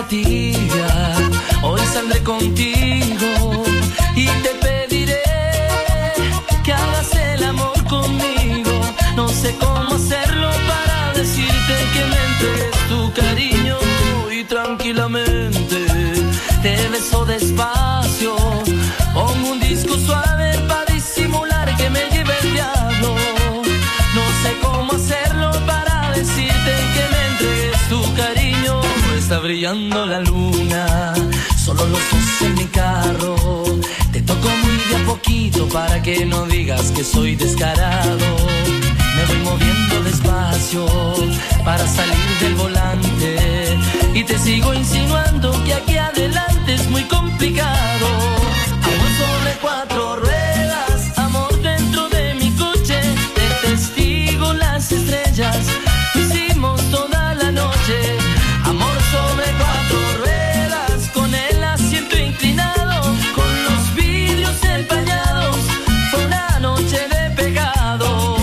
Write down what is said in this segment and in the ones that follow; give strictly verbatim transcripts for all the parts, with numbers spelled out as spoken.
tibia, hoy saldré contigo y te pediré que hagas el amor conmigo. No sé cómo hacerlo para decirte que me entregues tu cariño y tranquilamente te beso despacio. Pongo un disco suave para disimular que me lleve el diablo. No sé cómo hacerlo para decirte que me entregues tu cariño. Está brillando la luna, solo los dos en mi carro. Te toco muy de a poquito para que no digas que soy descarado. Me voy moviendo despacio para salir del volante y te sigo insinuando que aquí adelante es muy complicado. Amor sobre cuatro ruedas, amor dentro de mi coche, de testigo las estrellas, lo hicimos toda la noche. Amor sobre cuatro ruedas, con el asiento inclinado, con los vidrios empañados, fue una noche de pecado.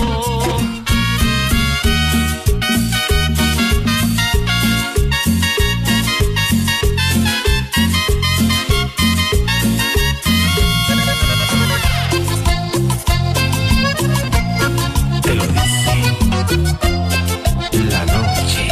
Te lo dice la noche.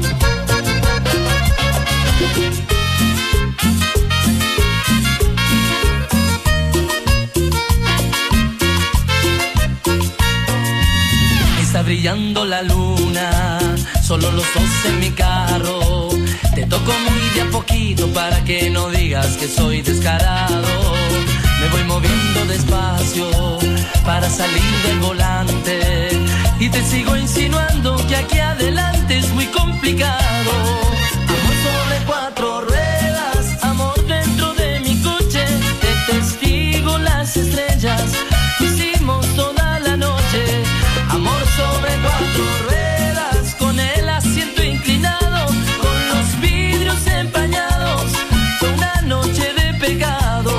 Está brillando la luna, solo los dos en mi carro. Te toco muy de a poquito para que no digas que soy descarado. Me voy moviendo despacio para salir del volante y te sigo insinuando que aquí adelante es muy complicado. Amor sobre cuatro ruedas, amor dentro de mi coche, de testigo las estrellas, lo hicimos toda la noche. Amor sobre cuatro ruedas, con el asiento inclinado, con los vidrios empañados, fue una noche de pecado.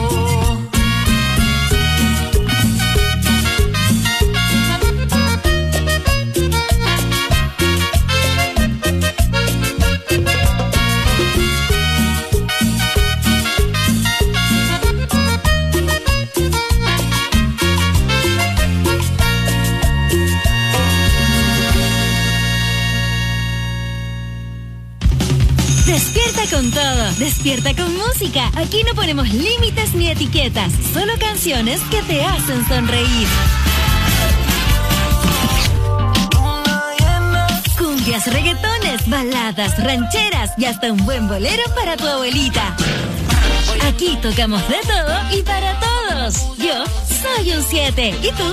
Despierta con todo, despierta con música. Aquí no ponemos límites ni etiquetas, solo canciones que te hacen sonreír. Cumbias, reggaetones, baladas, rancheras y hasta un buen bolero para tu abuelita. Aquí tocamos de todo y para todos. Yo soy un siete. ¿Y tú?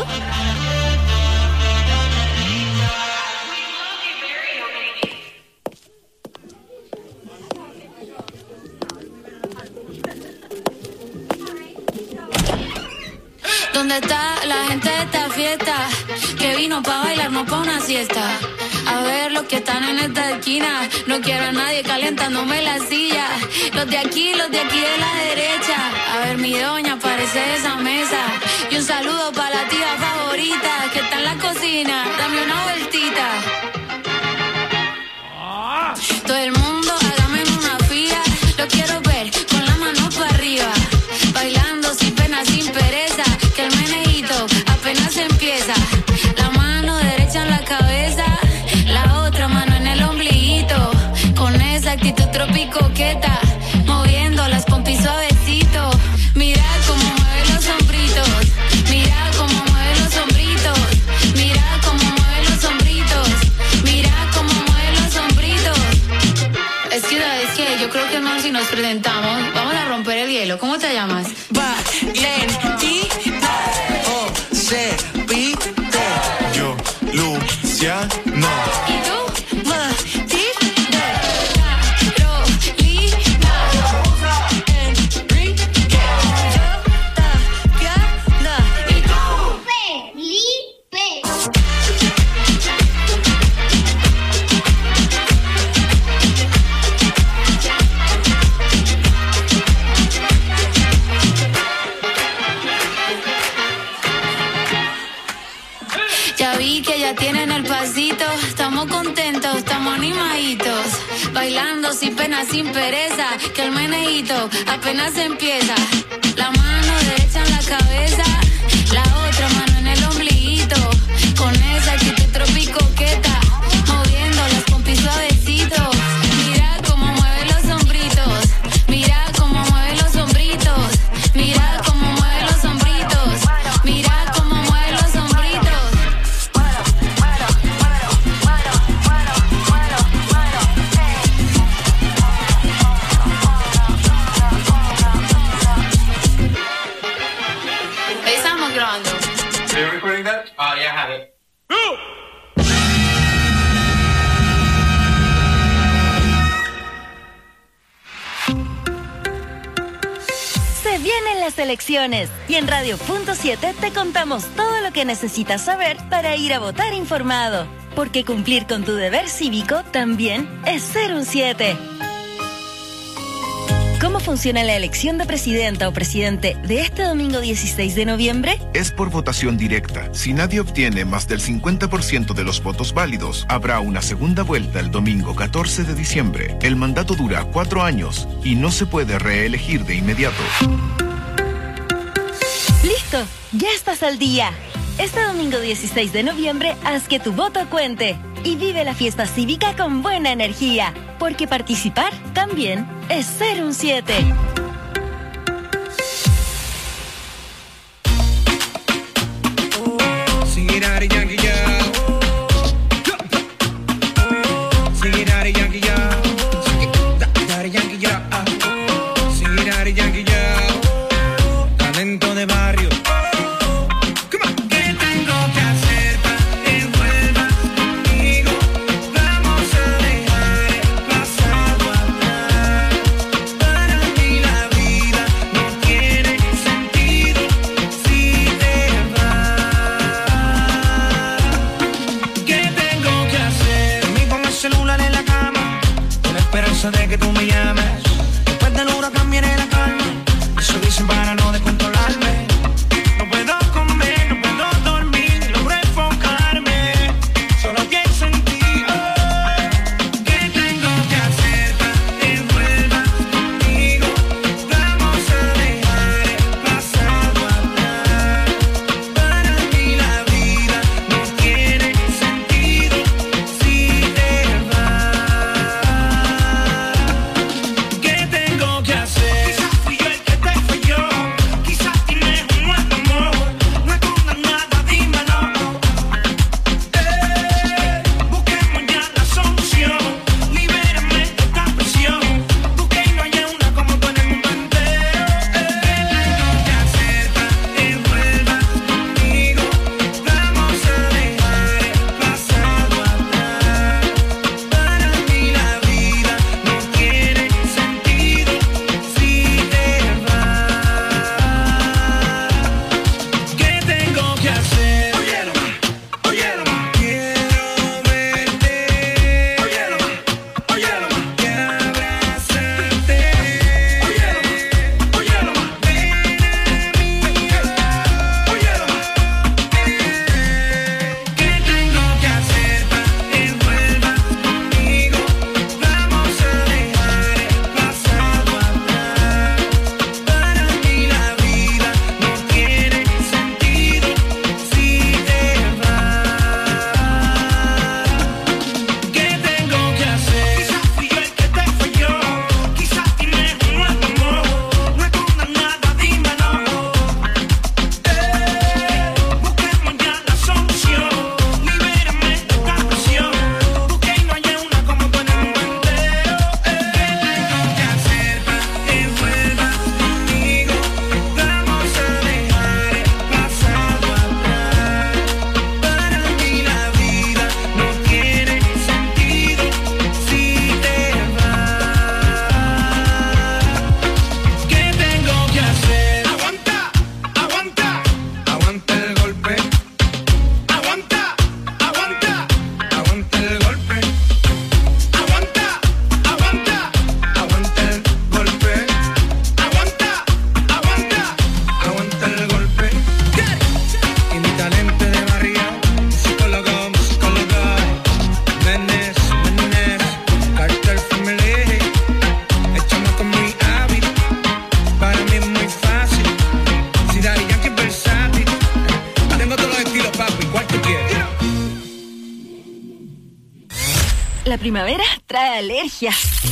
¿Dónde está la gente de esta fiesta? Que vino pa' bailar, no pa' una siesta. A ver los que están en esta esquina. No quiero a nadie calentándome la silla. Los de aquí, los de aquí de la derecha. A ver mi doña, aparece de esa mesa. Y un saludo pa' la tía favorita que está en la cocina. Dame una vueltita. Todo el mundo, hágame una fila. Lo quiero ver con la mano para arriba. Bailando sin pena, sin pereza. Que el meneíto apenas empieza. La mano derecha en la cabeza, la otra mano en el ombliguito. Con esa actitud tropicoqueta, moviendo las pompis suavecito. Mira cómo mueve los hombritos. Mira cómo mueve los hombritos. Mira cómo mueve los hombritos. Mira cómo mueve los hombritos. Es que, ¿sabes qué? Yo creo que no, si nos presentamos, vamos a romper el hielo. ¿Cómo te llamas? Valentita. José Vite. Yo, Luciano. ¿Y tú? ya tienen el pasito. Estamos contentos, estamos animaditos. Bailando sin pena, sin pereza. Que el meneíto apenas empieza. La mano derecha en la cabeza, la otra mano en el ombliguito. Con esa actitud tropicoqueta, moviendo las pompis suavecito. Mira cómo mueve los hombritos. Mira cómo mueve los hombritos. Mira cómo mueve los hombritos. Mira cómo mueve los hombritos. Estamos grabando. Are you recording that? Oh, yeah, I have it. Se vienen las elecciones y en Radio Punto siete te contamos todo lo que necesitas saber para ir a votar informado. Porque cumplir con tu deber cívico también es ser un siete. ¿Cómo funciona la elección de presidenta o presidente de este domingo dieciséis de noviembre? Es por votación directa. Si nadie obtiene más del cincuenta por ciento de los votos válidos, habrá una segunda vuelta el domingo catorce de diciembre. El mandato dura cuatro años y no se puede reelegir de inmediato. ¡Listo! ¡Ya estás al día! Este domingo dieciséis de noviembre, haz que tu voto cuente y vive la fiesta cívica con buena energía, porque participar también es ser un siete. Talento de barrio. Vamos a dejar el pasado atrás. Para mí la primavera trae alergia.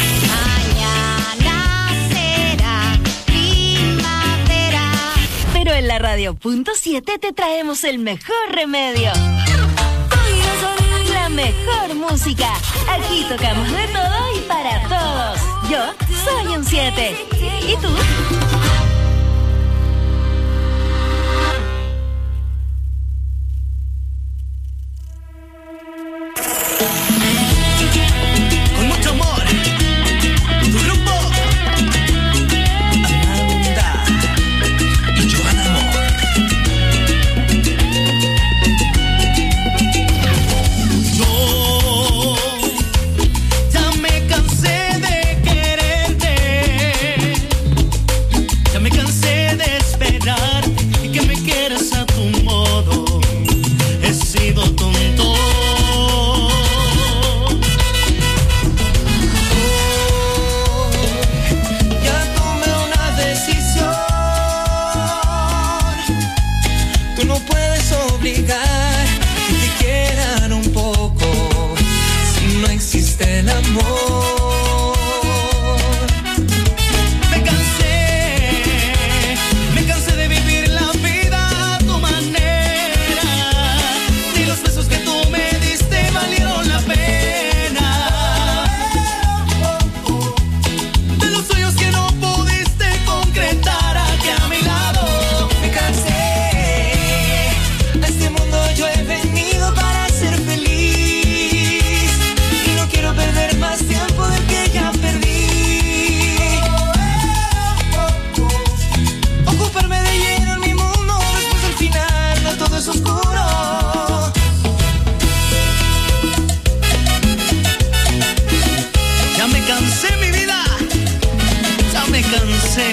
Mañana será primavera. Pero en la radio punto siete te traemos el mejor remedio. La mejor música. Aquí tocamos de todo y para todos. Yo soy un siete. ¿Y tú? Con mucho amor, tu grupo Amanda y Joana Amor. Yo ya me cansé de quererte, ya me cansé de esperarte y que me quieras a tu modo. He sido tonto. No puedes obligar que te quieran un poco si no existe el amor. Me cansé, me cansé de vivir la vida a tu manera. Ni los besos que tú me diste valieron la pena. De los sueños que no pudiste concretar aquí a mi lado. Me cansé. Yo he venido para ser feliz y no quiero perder más tiempo del que ya perdí. Ocuparme de lleno en mi mundo después del final, no todo es oscuro. Ya me cansé, mi vida, ya me cansé.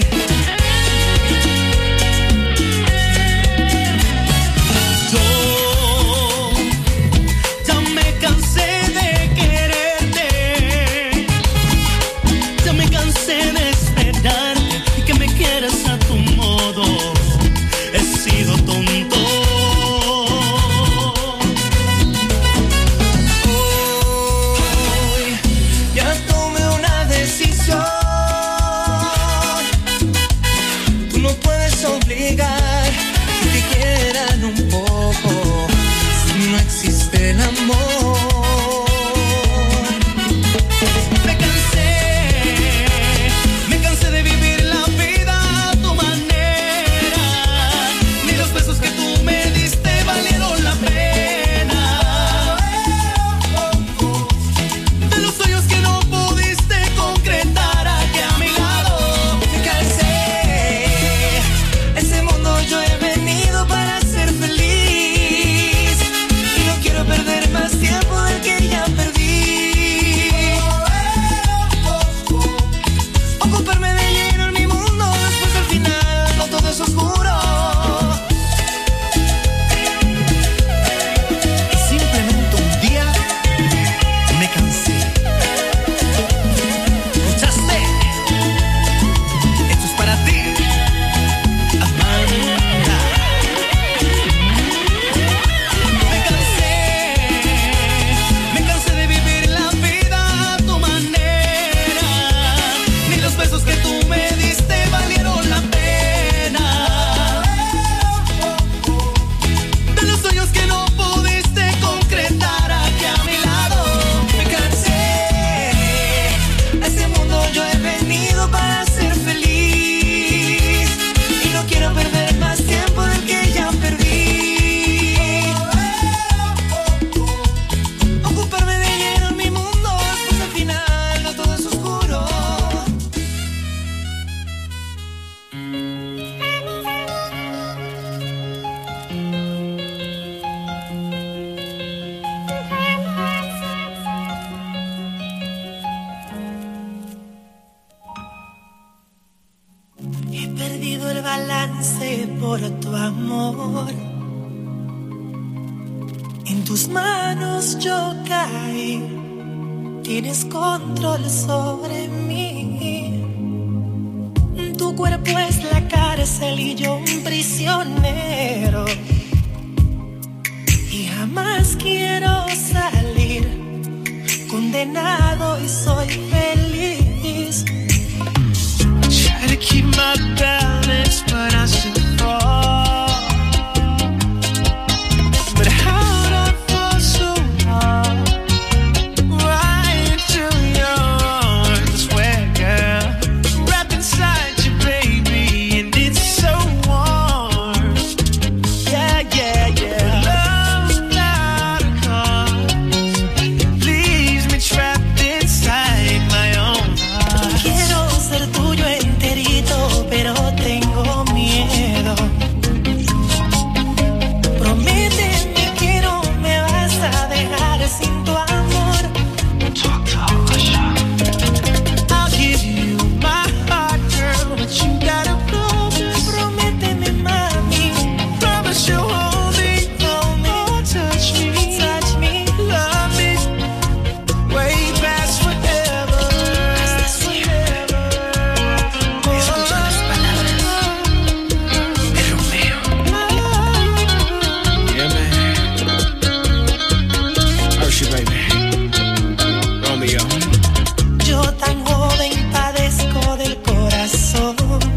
desencadenado y soy feliz. Try to keep my balance, but I still fall. But how'd I fall so hard? Right into your arms, where, girl, wrapped inside you, baby, and it's so warm. Yeah, yeah, yeah. Love's not a cause, leaves me trapped inside my own heart. Quiero ser tuyo enterito, pero tengo miedo. Prométeme que no me vas a dejar sin tu amor. Talk to Alicia. I'll give you my heart, girl, but you gotta promise. Prométeme, mami. Promise you'll hold me, hold me, oh, touch me, touch me, love me, way past whatever. Escucha las palabras de Romeo. Yeah, man. Hershey, baby. Romeo. Yo tan joven padezco del corazón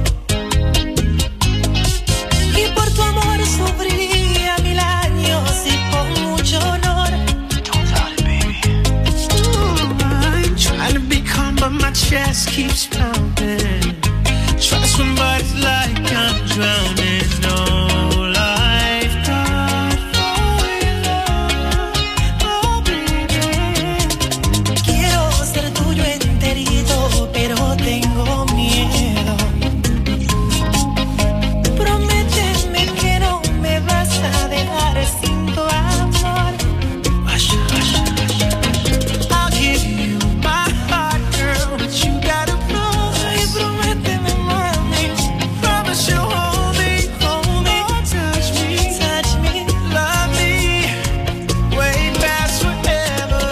y por tu amor sufriría mil años y con mucho honor. Don't doubt it, baby. Ooh, I'm trying to be calm, but my chest keeps pounding. Try to swim, but it's like I'm drowning. No lifeguard for your love, oh baby. Quiero ser tuyo enterito, pero tengo miedo. Prométeme que no me vas a dejar sin tu amor. I'll give you my heart, girl, but you gotta promise. Prométeme, mami. Promise you'll hold me, hold me, oh, touch me, touch me, love me, way past whatever.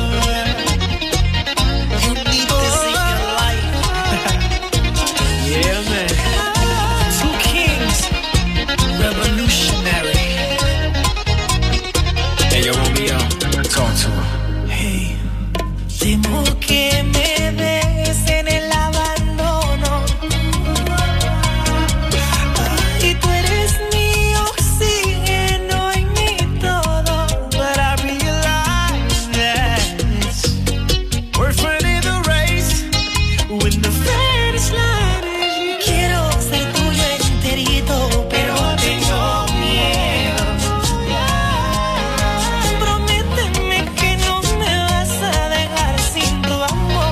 You need this in your life. Yeah, man. Two kings, revolutionary. Hey, yo, Romeo. Talk to her. Hey, temo que me des en el abandono. Y tú eres mi oxígeno y mi todo. But I realize that we're running the race when the finish line is you. Quiero ser tuyo enterito, pero tengo miedo. Prométeme que no me vas a dejar sin tu amor.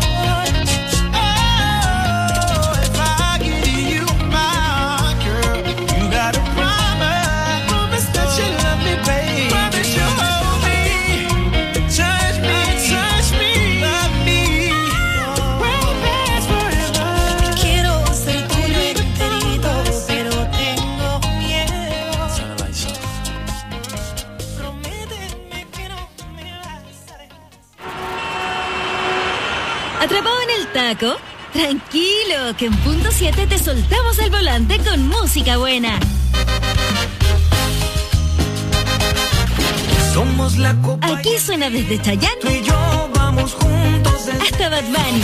Oh, if I give you my heart, girl, you gotta promise. Promise that you love me, babe. Promise you'll hold me, touch me, touch me, love me, way past forever. Quiero ser tuyo enterito, pero tengo miedo. Turn the lights off. Prométeme que no me vas a dejar. ¿Atrapado en el taco? Tranquilo, que en punto siete te soltamos el volante con música buena. Somos la copa. Aquí suena desde Chayanne Tú y yo vamos juntos de hasta Bad Bunny,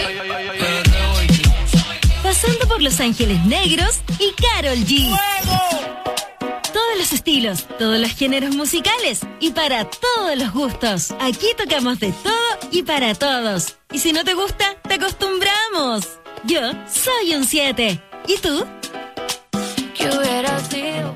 pasando por Los Ángeles Negros y Karol G. Todos los estilos, todos los géneros musicales y para todos los gustos. Aquí tocamos de todo y para todos. Y si no te gusta, te acostumbramos. Yo soy un siete. ¿Y tú? ¿Qué hubiera sido?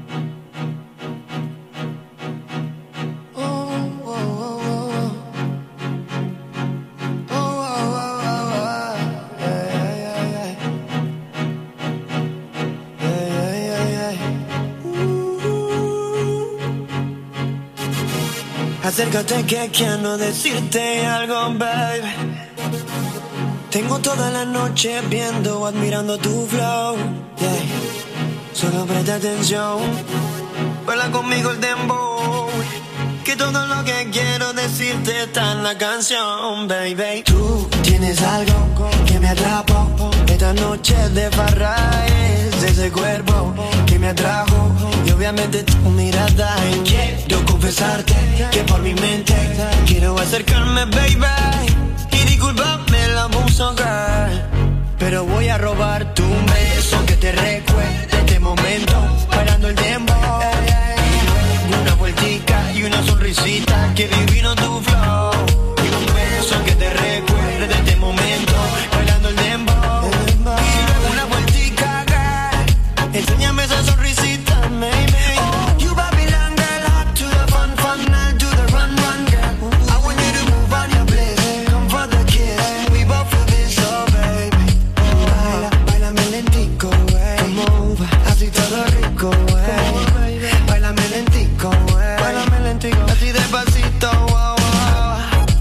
Acércate que quiero decirte algo, baby. Tengo toda la noche viendo, admirando tu flow, yeah. Solo presta atención, baila conmigo el dembow, que todo lo que quiero decirte está en la canción, baby. Tú tienes algo que me atrapó, esta noche de farra es ese cuerpo que me atrajo. Yo obviamente tu mirada. Y quiero confesarte que por mi mente quiero acercarme, baby, y disculpame el abuso, girl, pero voy a robarte un beso que te recuerde este momento, bailando el dembow. Una vueltica y una sonrisita, que divino tu flow. Y un beso que te recuerde de este momento, bailando el dembow. Y luego una vueltica, girl, enséñame esa sonrisita, maybe. Oh, you Babylon girl, hot to the fun, fun, I'll do the run, run, girl. I want you to move on your place, come for the kiss. We both feel this, oh baby. Baila, bailame lentico, wey. Move, así todo rico, wey. Bailame lentico, wey. Bailame lentico, así despacito, wow, wow.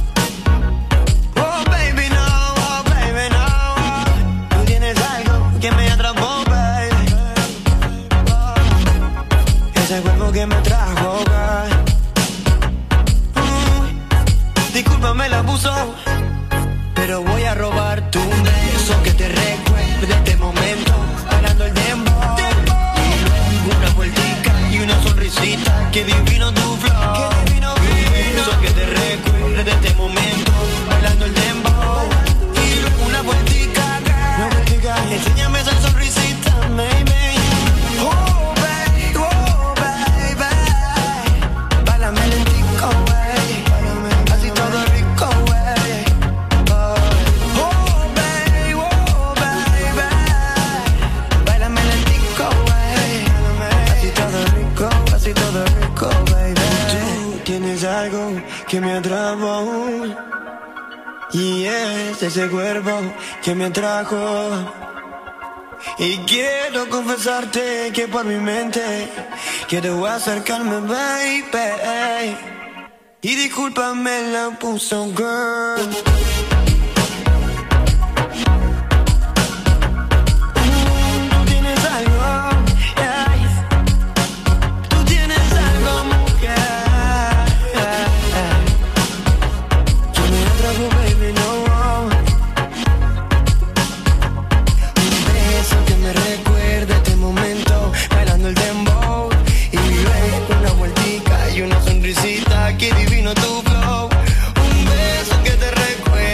Oh baby, no, oh baby, no. Tú tienes algo que me atrapó, baby. Ese cuerpo que me trajo, girl. Mm, discúlpame el abuso, pero voy a robarte un beso que te recuerde de este momento, bailando el dembow. Y una vueltica y una sonrisita, que divino tu flow. Que divino, un beso que te recuerde de este momento, bailando el dembow. Y luego una vueltica, girl, enséñame esa sonrisita, maybe. Oh baby, oh baby, bailame lentico, wey, así todo rico, wey. Oh baby, oh baby, bailame lentico, wey, así todo rico, así todo rico, baby. Tú tienes algo que me atrapó, y es ese cuerpo que me atrajo. Y quiero confesarte que por mi mente quiero acercarme, baby, y discúlpame la puso, girl. Tú tienes algo, yeah. Tú tienes algo, mujer, que me atrajo, baby, no. Que me recuerde este momento, bailando el dembow. Y luego una vueltica y una sonrisita, que divino tu flow. Un beso que te recuerde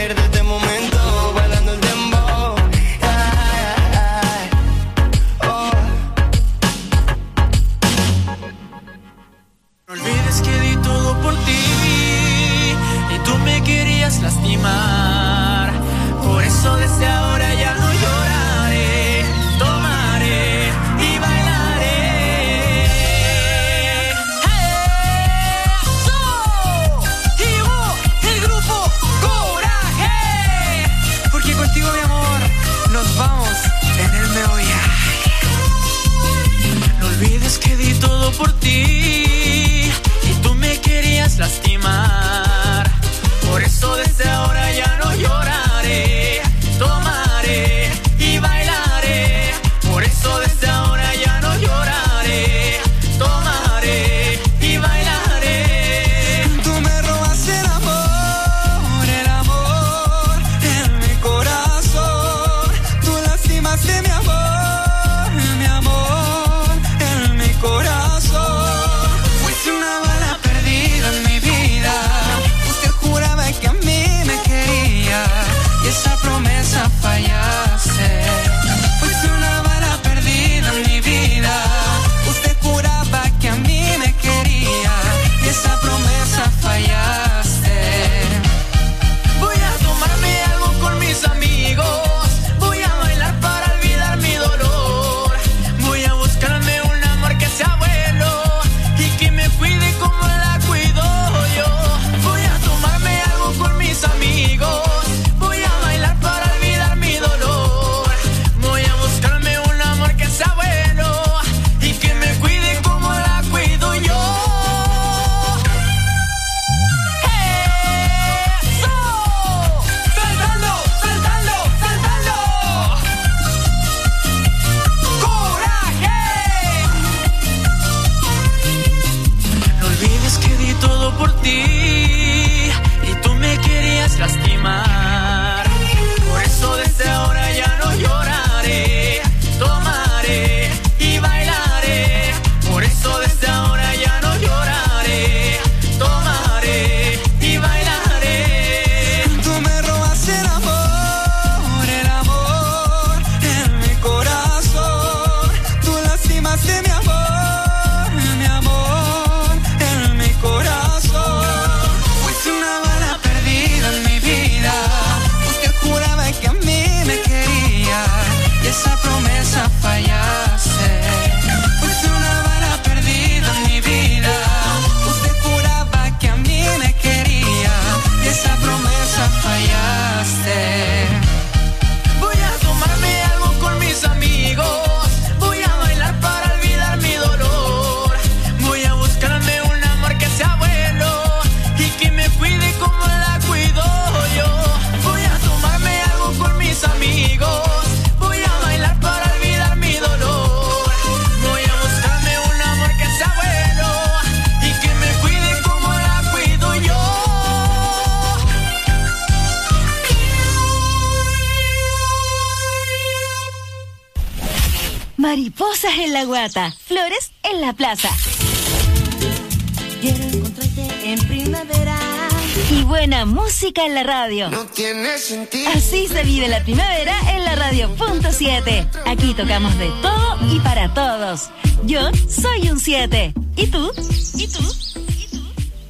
Rosas en la guata, flores en la plaza. Quiero encontrarte en primavera. Y buena música en la radio. No tiene sentido. Así se vive la primavera en la radio punto siete. Aquí tocamos de todo y para todos. Yo soy un siete. ¿Y tú? ¿Y tú? ¿Y tú?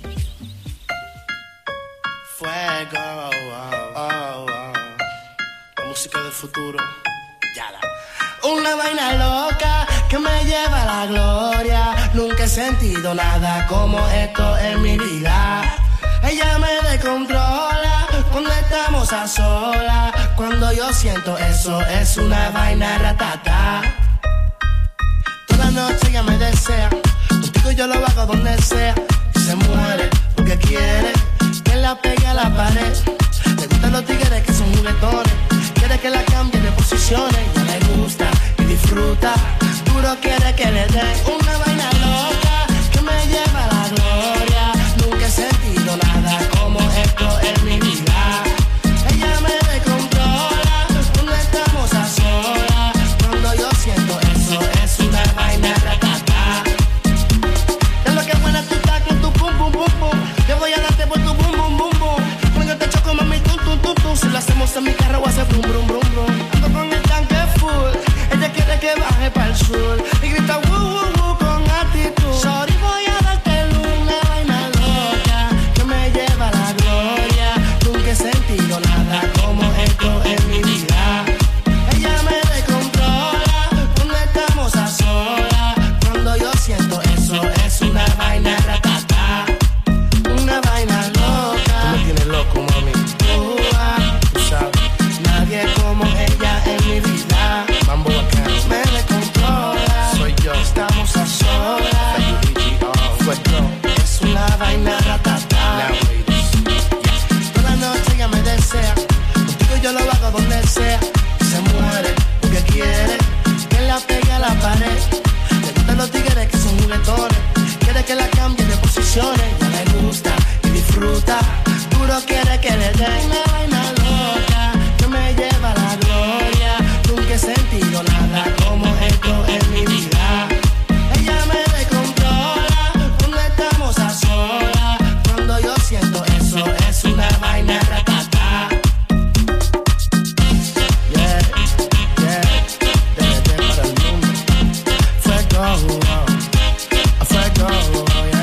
Fuego, oh, oh, oh, oh. La música del futuro. Ya la. Una vaina loca que me lleva a la gloria. Nunca he sentido nada como esto en mi vida. Ella me descontrola cuando estamos a solas. Cuando yo siento eso es una vaina ratata. Toda noche ella me desea. Contigo yo lo hago donde sea. Y se muere porque quiere que la pegue a la pared. Le gustan los tigres que son juguetones. Quiere que la cambie de posiciones. Ya le gusta y disfruta. Duro quiere que le dé una vaina loca que me lleva a la gloria. Nunca he sentido nada como esto en mi vida. Ella me descontrola cuando estamos a solas. Cuando yo siento eso es una vaina ratata. Es lo que buena tú estás con tu pum pum pum pum. Yo voy a darte por tu bum bum bum bum. Cuando te choco mami tum tum tum tum. Si lo hacemos en mi carro voy a hacer brum brum brum brum. Ando con el tanque full. Ella quiere que baje para el sur y grita woo woo woo con actitud. Sorry, voy a darte una vaina loca que me lleva a la gloria. Nunca he sentido nada como esto en mi vida. Ella me descontrola cuando estamos a solas. Cuando yo siento eso es una vaina ratata. Una vaina loca. Tú me tienes loco, mami. Uh, ah, tú sabes, nadie como ella en mi vida. Mambo bacán. Me descontrola. Soy yo. Estamos a solas. Es una vaina ratata. Toda la noche ella me desea. Contigo yo lo hago donde sea. Se muere porque quiere que la pegue a la pared. Le gustan los tigres que son juguetones. Quiere que la cambie de posiciones. Ya le gusta y disfruta. Duro quiere que le dé una vaina loca que me lleva a la gloria. Nunca he sentido nada como esto en mi vida. Ella me descontrola cuando estamos a solas. Cuando yo siento eso es una vaina ratata. Yeah, yeah, desde para el mundo. Fuego, oh, fuego, oh, yeah.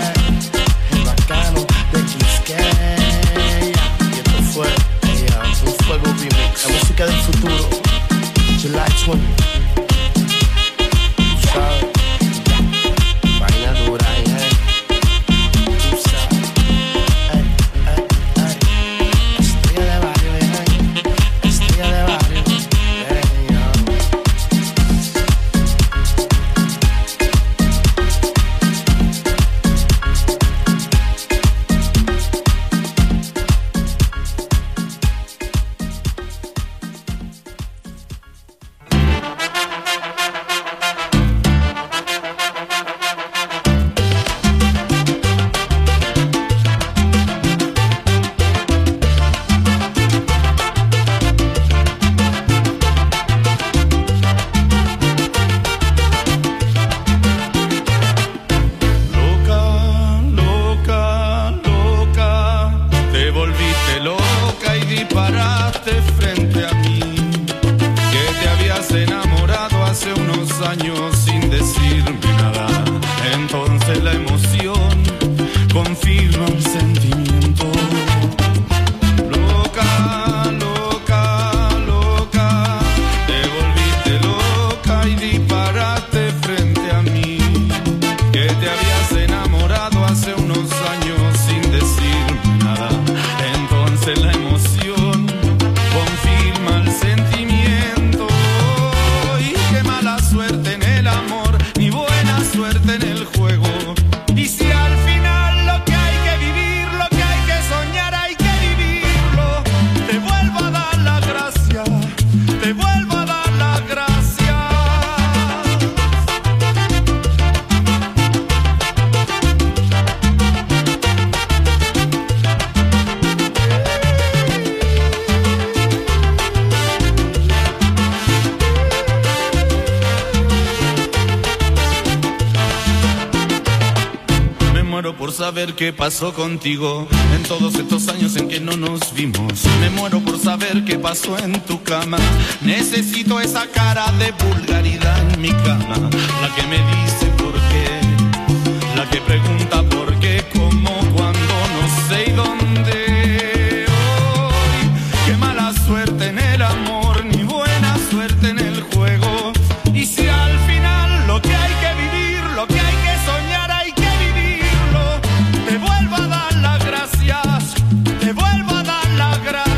muero por saber qué pasó contigo en todos estos años en que no nos vimos. Me muero por saber qué pasó en tu cama. Necesito esa cara de vulgaridad en mi cama. La que me dice por qué, la que pregunta por qué, cómo, cuándo, no sé y dónde. Hoy, qué mala suerte en el amor, ni buena suerte en el juego. Y si al final lo que hay que vivir, lo que hay que soñar, hay que vivirlo. Te vuelvo a dar las gracias, te vuelvo a dar las gracias.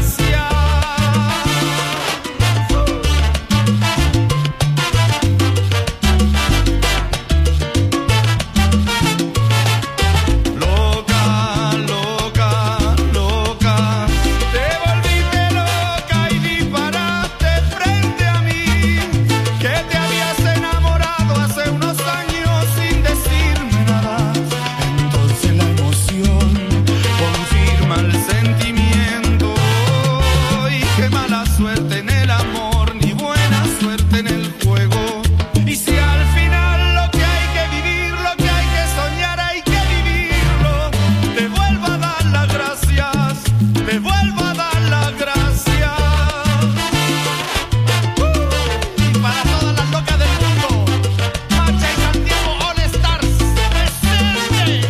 Loca, loca, loca, te volviste loca y disparaste frente a mí, que te habías enamorado hace unos años sin decirme nada. Entonces la emoción confirma el sentimiento. Y qué mala suerte en el amor, ni buena suerte en el juego. Y si al final lo que hay que vivir, lo que hay que soñar, hay que vivirlo. Te vuelvo a dar las gracias, te vuelvo a dar las gracias. Uh, y para todas las locas del mundo, Macha y Santiago All Stars presente.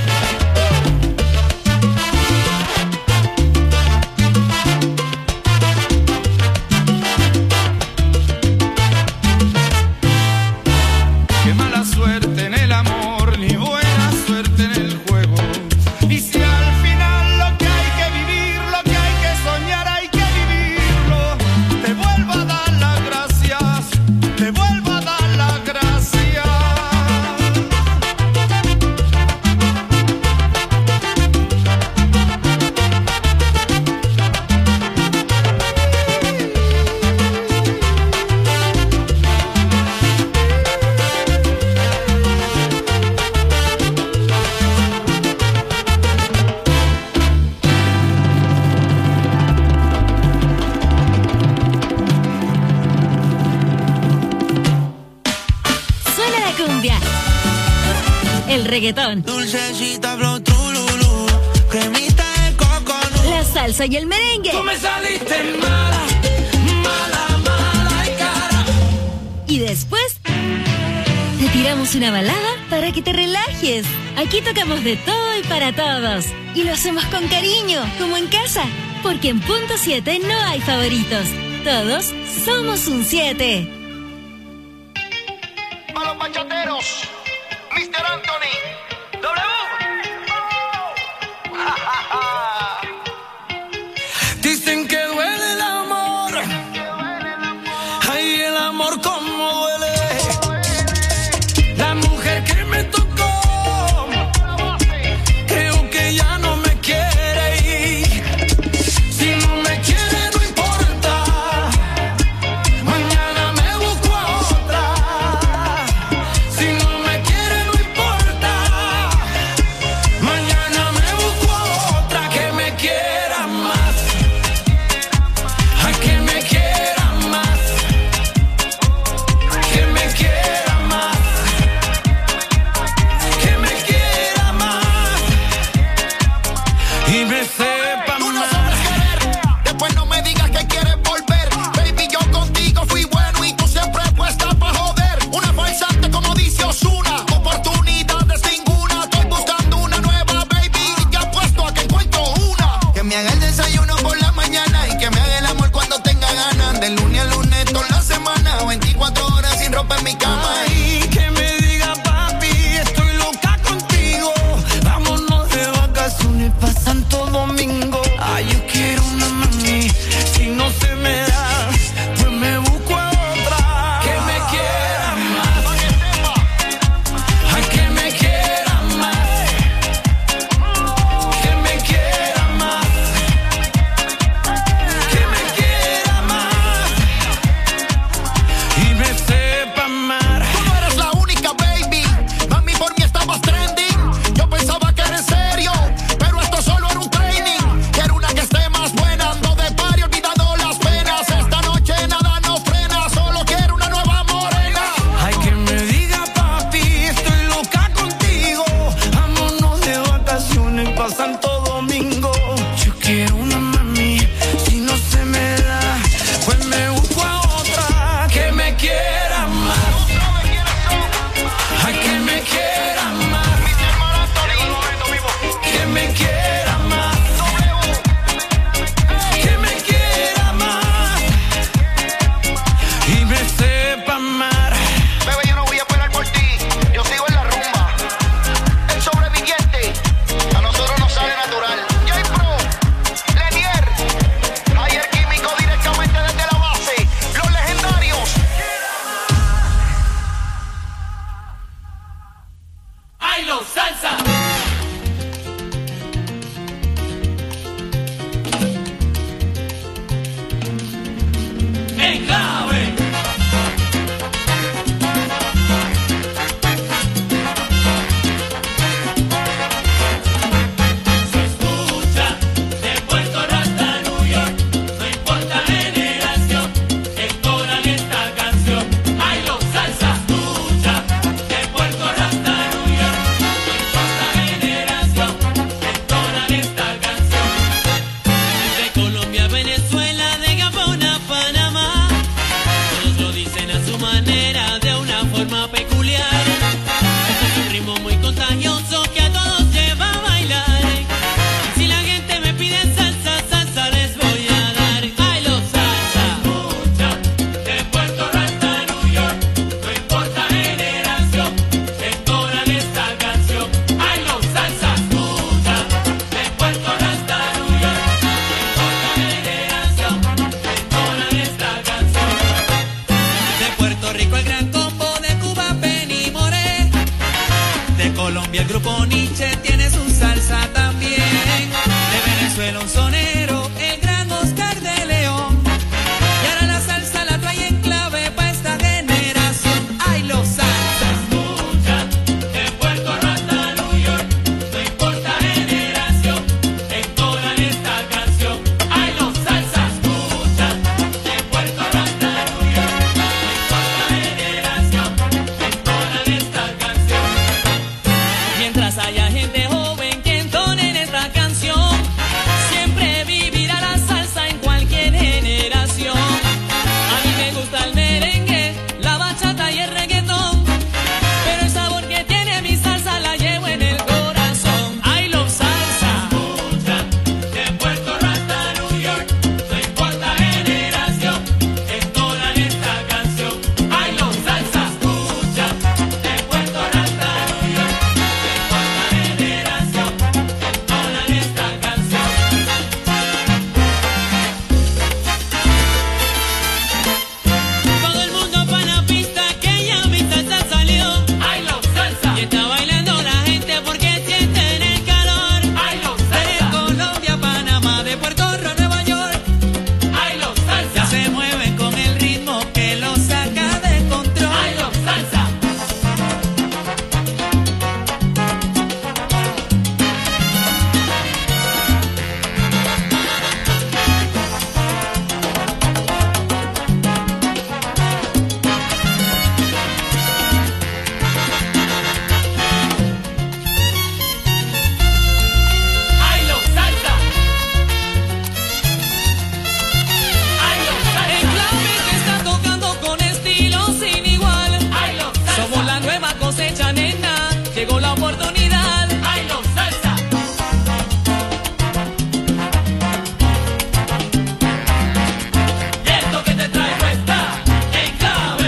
Qué mala suerte en el amor, ni buena suerte en el juego. Y si al final lo que hay que vivir, lo que hay que soñar, hay que vivirlo. Te vuelvo a dar las gracias, te vuelvo a dar las gracias. Suena la cumbia, el reggaetón, Dulcecita flow trululú, cremita de coconut. la salsa y el merengue. Tú me saliste mala, mala, mala y cara. Y después te tiramos una balada para que te relajes. Aquí tocamos de todo y para todos. Y lo hacemos con cariño, como en casa. Porque en Punto siete no hay favoritos. Todos somos un siete. A los bachateros, mister Anthony, W. Dicen que duele el amor. Ay, el amor como duele. La mujer que me tocó, creo que ya no me quiere ir. Si no me quiere no importa, mañana me busco a otra. Si no me ¡Bailo salsa! En clave. Se escucha de Puerto Rico hasta New York, no importa generación, entonan esta canción. ¡Ay, los salsa! Escucha de Puerto Rico hasta New York, no importa generación, entonan esta canción. De Colombia a Venezuela, de Gabón a Panamá, todos lo dicen a su manera, de una forma peculiar. Este es un ritmo muy contagioso que a todos lleva a bailar. Si la gente me pide salsa, salsa les voy a dar. ¡Ay, los salsa! Escucha de Puerto Rico hasta New York, no importa generación, entonan esta canción. ¡Ay, los salsa! Escucha de Puerto Rico hasta New York, no importa generación, entonan esta canción. De Puerto Rico el gran combo, de Cuba Penny Moré, de Colombia el grupo Nietzsche tiene su salsa también, de Venezuela un sonero, el gran Oscar de León, y ahora la salsa la trae en clave pa' esta generación. ¡Ay, los salsa! Escucha de Puerto Rico hasta New York, no importa generación, entonan esta canción. ¡Ay, los salsa! Escucha de Puerto Rico hasta New York, no importa generación, entonan esta canción. Mientras haya gente joven que entone en esta canción, siempre vivirá la salsa en cualquier generación. A mí me gusta el merengue, la bachata y el reggaetón, pero el sabor que tiene mi salsa la llevo en el corazón. ¡Ay, los salsa! Escucha de Puerto Rico hasta New York, no importa generación, entonan esta canción. ¡Ay, los salsa! Escucha de Puerto Rico hasta New York, no importa generación, entonan esta canción. Todo el mundo pa' la pista que ya mi salsa salió. ¡Ay, los salsa! Y está bailando la gente porque sienten el calor. ¡Ay, los salsa! De Colombia, Panamá, de Puerto Rico a Nueva York. ¡Ay, los salsa! Ya se mueven con el ritmo que los saca de control. ¡Ay, los salsa! ¡Ay, los salsa! ¡Ay, los salsa! En clave que está tocando con estilo sin igual. ¡Ay, los salsa! Somos la nueva cosecha, nena, llegó la oportunidad. ¡Ay, los salsa! Y esto que te traigo está en clave.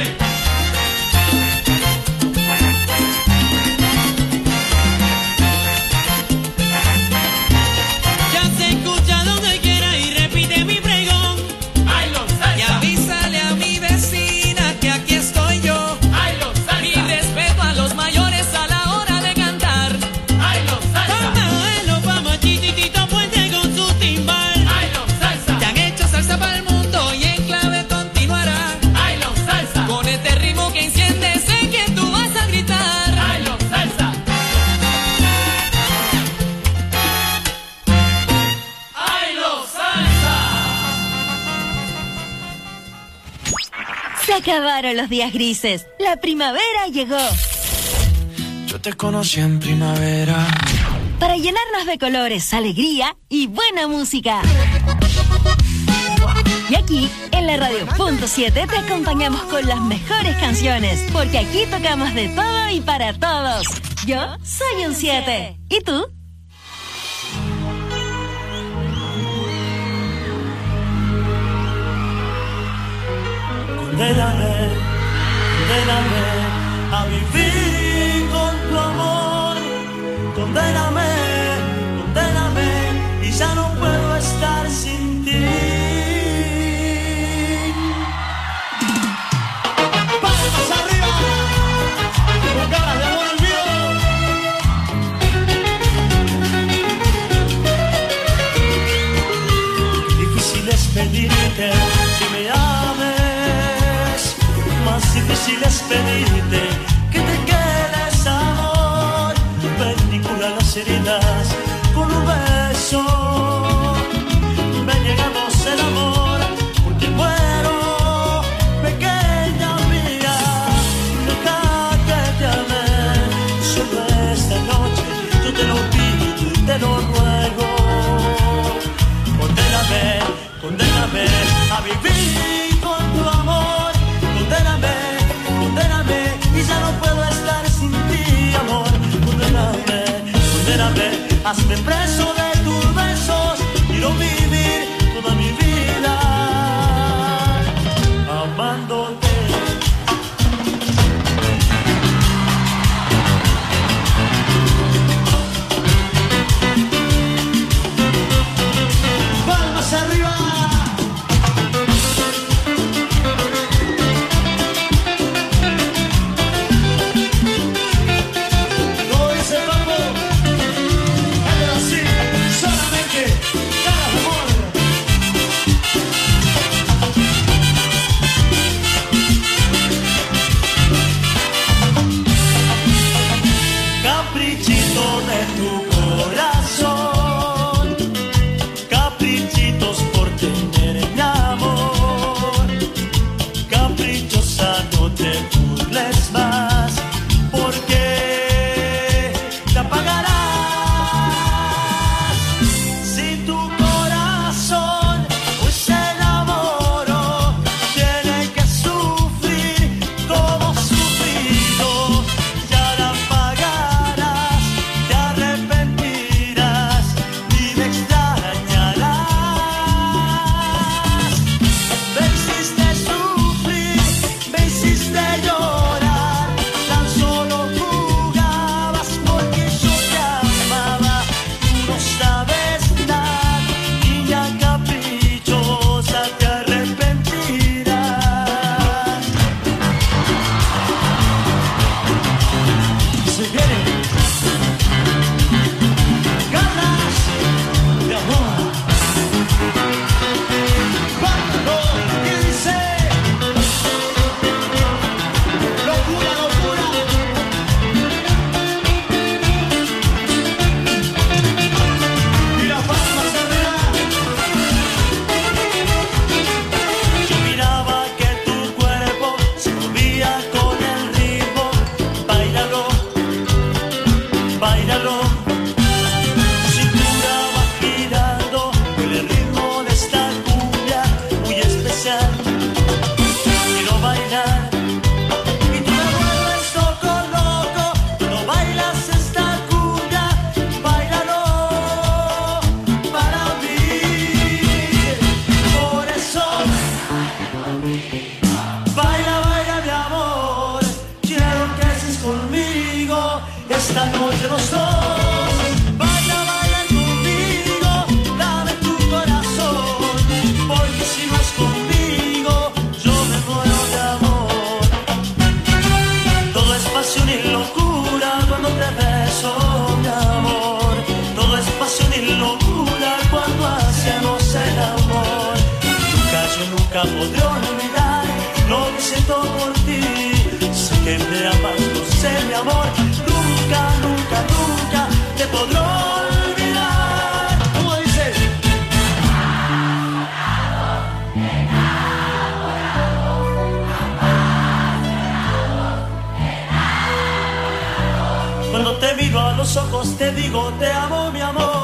Ya se escucha donde quiera y repite mi pregón. ¡Ay, los salsa! Y avísale a mi vecina que aquí estoy yo. ¡Ay, los salsa! Mi respeto a los mayores a la hora de cantar. ¡Ay, los salsa! Tamaelo pa' Machititito Puente con su timbal. ¡Ay, los salsa! Te han hecho salsa para el mundo y en clave continuará. ¡Ay, los salsa! Con este ritmo que enciende sé que tú vas a gritar. ¡Ay, los salsa! ¡Ay, los salsa! Se acabaron los días grises. La primavera llegó. Yo te conocí en primavera. Para llenarnos de colores, alegría y buena música. Y aquí, en la Radio Punto siete, te acompañamos con las mejores canciones, porque aquí tocamos de todo y para todos. Yo soy un siete. ¿Y tú? Condéname, condéname a vivir con tu amor. Condéname, condéname y ya no puedo estar sin ti. Palmas arriba, con ganas de amor al vivo. difícil es pedirte que te quedes, amor. Ven y cura las heridas con un beso. Ven, llegamos el amor, porque muero, pequeña mía. Deja que te amé, solo esta noche yo te lo pido y te lo ruego. Condéname, condéname a vivir con tu amor. Condéname, condéname y ya no puedo estar sin ti, amor. Condéname, condéname, hazme preso de tus besos. Quiero vivir toda mi vida amándote. Palmas arriba. Podré olvidar lo que siento por ti. Sé que me amas, no sé, mi amor. Nunca, nunca, nunca te podré olvidar. ¿Cómo dices? Cuando te miro a los ojos te digo te amo, mi amor.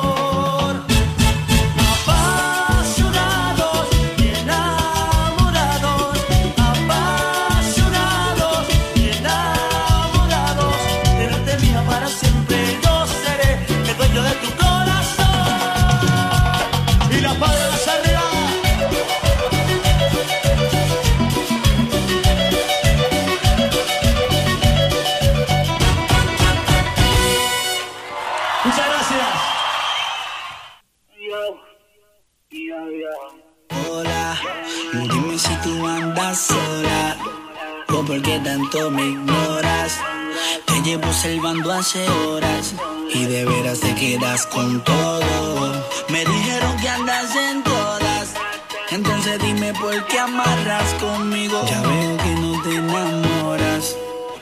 Sola, o porque tanto me ignoras. Te llevo observando hace horas y de veras te quedas con todo. Me dijeron que andas en todas, entonces dime por qué amarras conmigo. Ya veo que no te enamoras.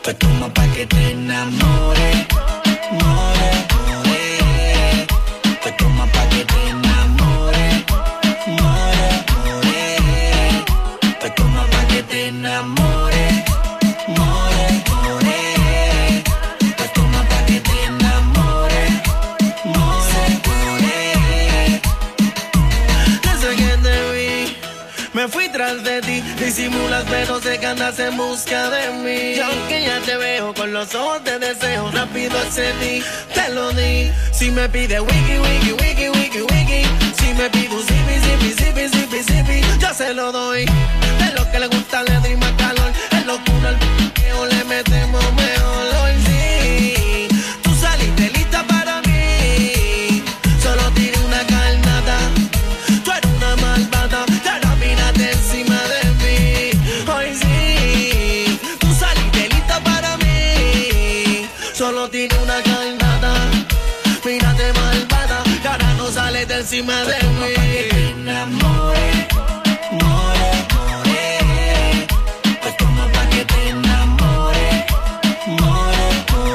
Pues toma pa' que te enamores, more, more. Pues toma pa' que te enamores, more, more. Pues toma pa' que te enamores, more, more. Pues toma pa' que te enamores, more, more. Desde que te vi, me fui tras de ti. Disimulas pero sé que andas en busca de mí. Y aunque ya te veo con los ojos de deseo, rápido accedí, te lo di. Si me pide wiki, wiki, wiki, wiki, wiki. Si me pide un zipi, zipi, zipi, zipi, zipi, yo se lo doy. Es lo que le gusta, le doy más calor. Es locura al p***eo, le metemos mejor. Hoy sí, tú saliste lista para mí. Solo tiré una carnada. Tú eres una malvada, ya la miraste encima de mí. Hoy sí, tú saliste lista para mí. Solo tiré una carnada. Mírate malvada, y ahora no sales de encima de mí. Te enamores, more, more. Pues toma pa' que te enamores, more,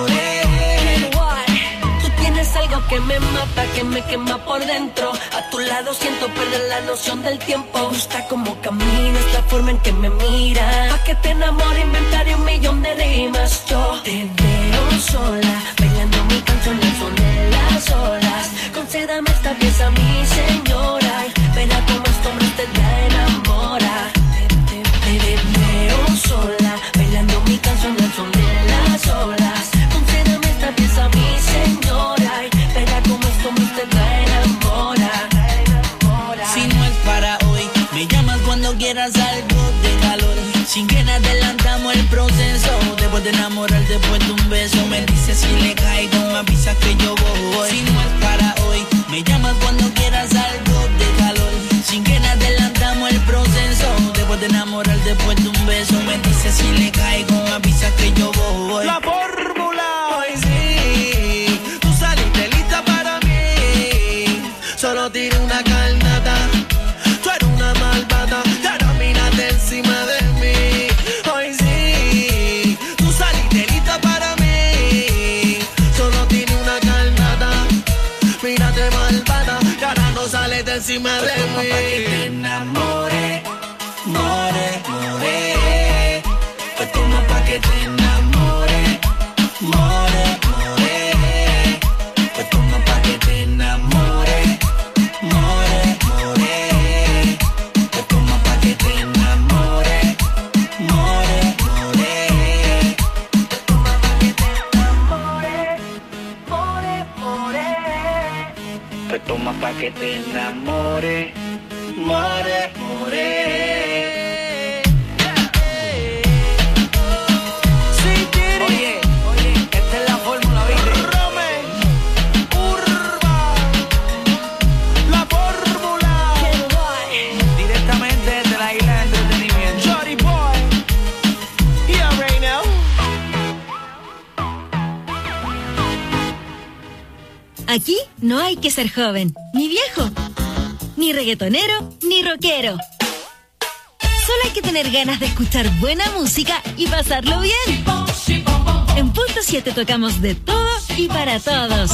more. Tú tienes algo que me mata, que me quema por dentro. A tu lado siento perder la noción del tiempo. Me gusta cómo caminas, la forma en que me miras. Pa' que te enamore inventaré un millón de rimas. Yo te veo sola, bailando mi canción al son de las olas. Concédame esta pieza, mi señora. Verá cómo este hombre te enamora. Te, te, te, te veo sola, bailando mi canción al son de las olas. Concédame esta pieza, mi señora. Verá cómo este hombre te enamora. Si no es para hoy, me llamas cuando quieras algo de calor. Sin que nada adelantamos el proceso. Después de enamorar, después de un beso, me dices si le caigo, me avisas que yo voy. Si no es para hoy, me llamas cuando quieras algo de calor. Sin que nada adelantamos el proceso. Después de enamorar, después de un beso, me dices si le caigo, me avisas que yo voy. La fórmula, hoy sí, tú saliste lista para mí. Solo tiré una carnada. Tú eres una malvada, y ahora mírate encima de mí. Hoy sí, tú saliste lista para mí. Solo tiré una carnada. Mírate malvada, y ahora no sales de encima de mí. Te enamores, more, more. Pues toma pa' que te enamores, more, more. Pues toma pa' que te enamores, more, more. Pues toma pa' que te enamores, more, more. Pues toma pa' que te enamores, more, more. Pues toma pa' que te enamores, more, more. Oye, oye, esta es la fórmula, ¿viste? Rome, Urba, la fórmula. Directamente desde la isla de entretenimiento. Jody Boy, yeah, right now. Aquí no hay que ser joven, ni viejo, ni reggaetonero, ni rockero. Solo hay que tener ganas de escuchar buena música y pasarlo bien. En Punto siete tocamos de todo y para todos.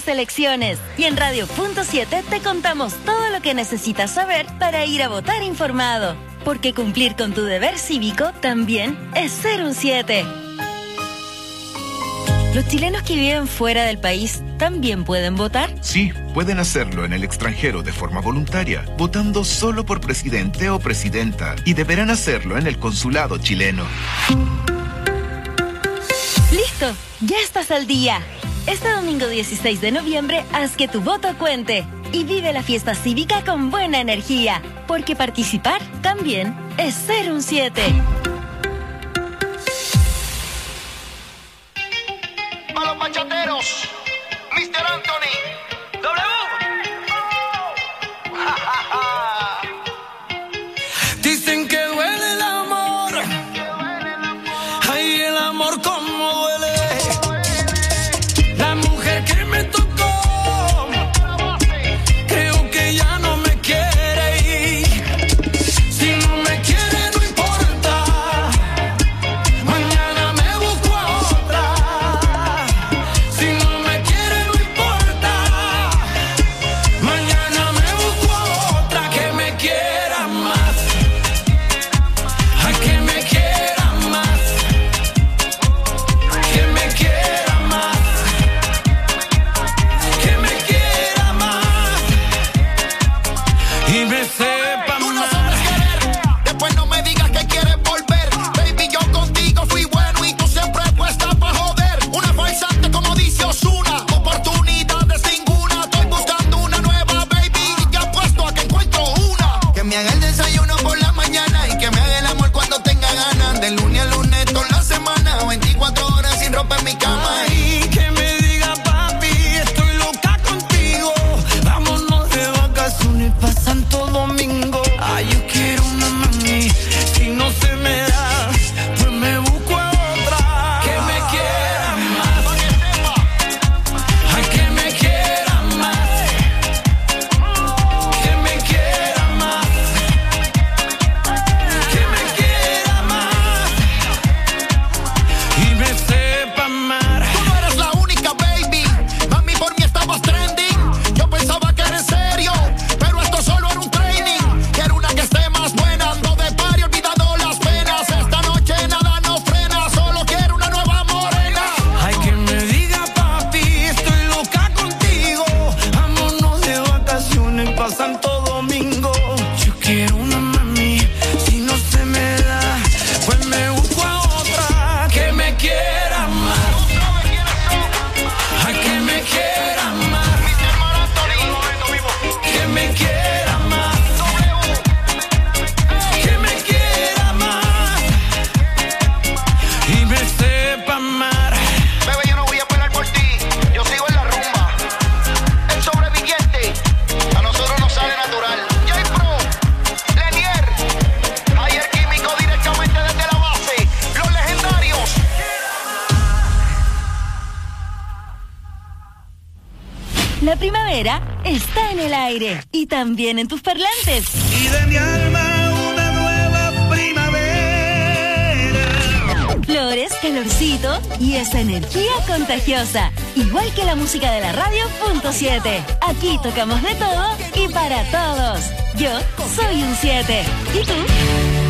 las elecciones. Y en Radio Punto siete te contamos todo lo que necesitas saber para ir a votar informado. Porque cumplir con tu deber cívico también es ser un siete. ¿Los chilenos que viven fuera del país también pueden votar? Sí, pueden hacerlo en el extranjero de forma voluntaria, votando solo por presidente o presidenta, y deberán hacerlo en el consulado chileno. ¡Listo! ¡Ya estás al día! Este domingo dieciséis de noviembre, haz que tu voto cuente y vive la fiesta cívica con buena energía, porque participar también es ser un siete. A los bachateros, mister Anthony, W. Dicen que duele el amor, ay, el amor como duele. La mujer que me tocó, creo que ya no me quiere ir. Si no me quiere no importa, mañana me busco a otra. Si no me quiere no importa, mañana me busco a otra que me quiera más. Ay, que me quiera más, que me quiera más, que me quiera más y me sepa Tú no más. sabes querer, después no me digas que quieres volver. Baby, yo contigo fui bueno y tú siempre puesta pa' joder. Una farsante como dice Ozuna, oportunidades ninguna. Estoy buscando una nueva, baby, y te apuesto a que encuentro una. Que me haga el desayuno por la mañana y que me haga el amor cuando tenga ganas. De lunes a lunes toda la semana, veinticuatro horas sin ropa en mi cama. Ay, que me diga papi, estoy loca contigo. Vámonos de vacaciones pa' Santo Domingo. Ay, yo quiero una mami, si no se me da, pues me busco a otra. Que me quiera más, ay, que me quiera más, que me quiera más, que me quiera más y me sepa amar. Tú no eres la única, baby. Mami, por mí estabas trending. Yo pensaba que era en serio, pero esto solo era un training. Quiero una que esté más buena. Ando de party, olvidando las penas. Esta noche nada nos frena. Solo quiero una nueva morena. Ay, que me diga papi, estoy loca contigo. Vámonos de vacaciones pa' Santo Domingo. Yo quiero una mami, si no se me da, pues me busco a otra que me quiera más. Ay, que me quiera más, que me quiera más, que me quiera más y me sepa amar. Bebé, yo no voy a esperar por ti. Yo sigo en la rumba. El sobreviviente a nosotros nos sale natural. J-Pro, Lenier, Ayer Químico directamente desde la base. Los legendarios. La primavera está en el aire y también en tus parlantes. Y de mi alma una nueva primavera. Flores, calorcito y esa energía contagiosa. Igual que la música de la Radio Punto siete. Aquí tocamos de todo y para todos. Yo soy un siete. ¿Y tú?